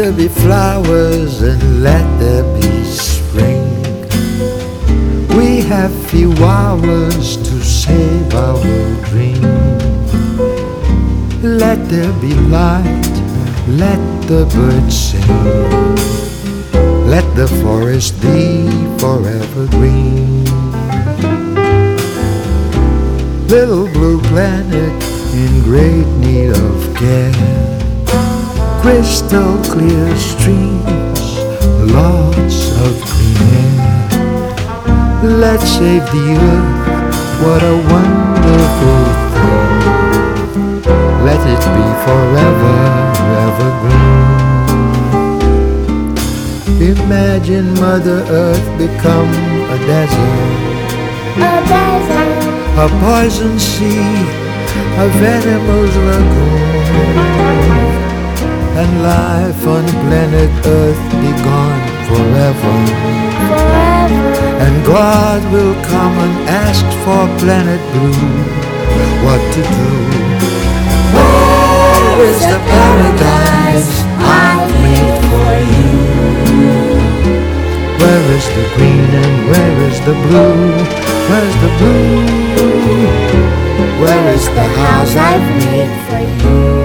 there be flowers and let there be spring. We have few hours to save our dream. Let there be light, let the birds sing. Let the forest be forever green. Little blue planet in great need of care. Crystal clear streams, lots of clean air. Let's save the earth, what a wonderful thing. Let it be forever, evergreen. Imagine Mother Earth become a desert. A poison sea, a venomous lagoon, and life on planet Earth be gone forever. And God will come and ask for planet Blue what to do. Where is the paradise I've made for you? Where is the green and where is the blue? Where's the blue? Where is the house I've made for you?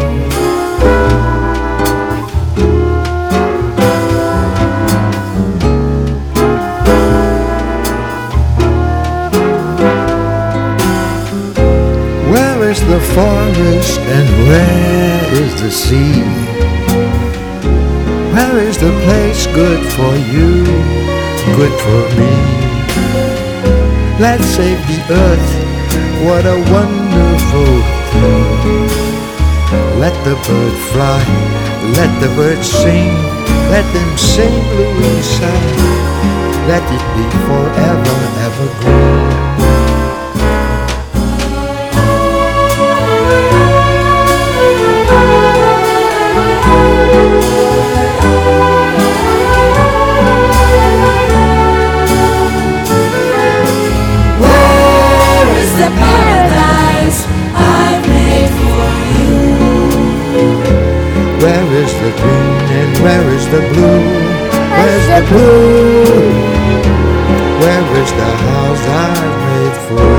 Where is the forest and where is the sea? Where is the place good for you, good for me? Let's save the earth, what a wonderful thing. Let the bird fly, let the birds sing. Let them sing Louisa, let it be forever, evergreen. The paradise I've made for you. Where is the green and where is the blue? Where's the blue? Where is the house I've made for you?